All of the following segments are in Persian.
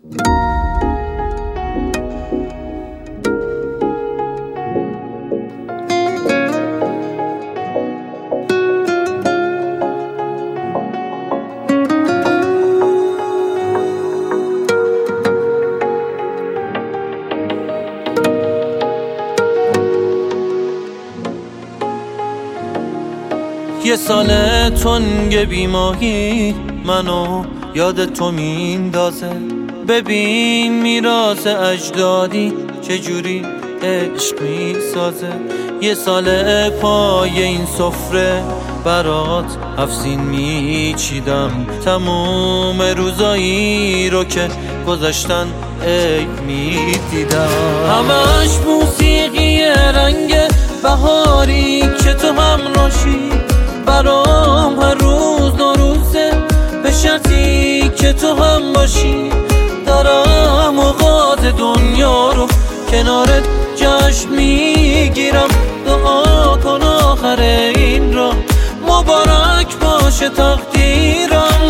یه سال تنگ بیماهی منو یاد تو میندازه. ببین میراث اجدادی چجوری عشق میسازه. یه سال پای این سفره برات افسین میچیدم. تموم روزایی رو که گذشتن عیب میدیدم. همش موسیقی رنگ بهاری که تو همراهی. برام هر روز نوروزه به شرطی که تو هم باشی. دارم اوقات دنیا رو کنارت جشن میگیرم. دعا کن آخر این راه مبارک باشه تقدیرم.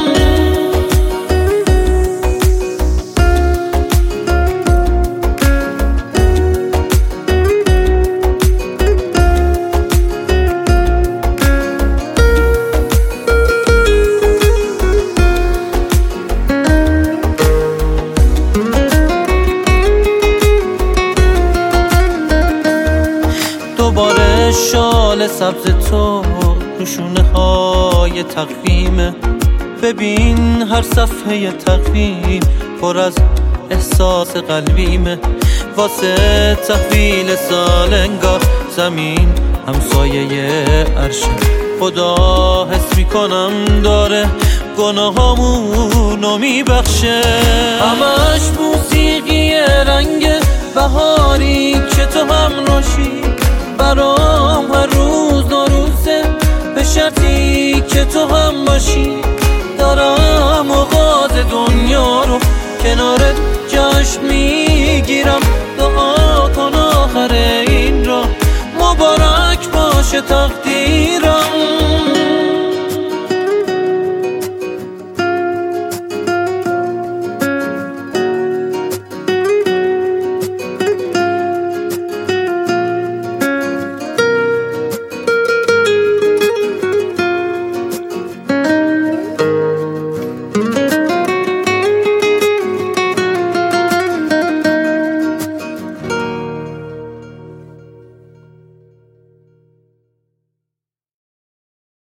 دوباره شال سبز تو نشونه های تقویمه. ببین هر صفحه تقویم پر از احساس قلبیمه. واسه تحویل سال انگار زمین همسایه عرشه. خدا حس میکنم داره گناهامونو میبخشه. همش موسیقی رنگ بهاری که تو همراهی. برام هر روز نوروزه به شرطی که تو هم باشی. دارم اوقات دنیا رو کنارت جشن میگیرم. دعا کن آخر این راه مبارک باشه تقدیرم.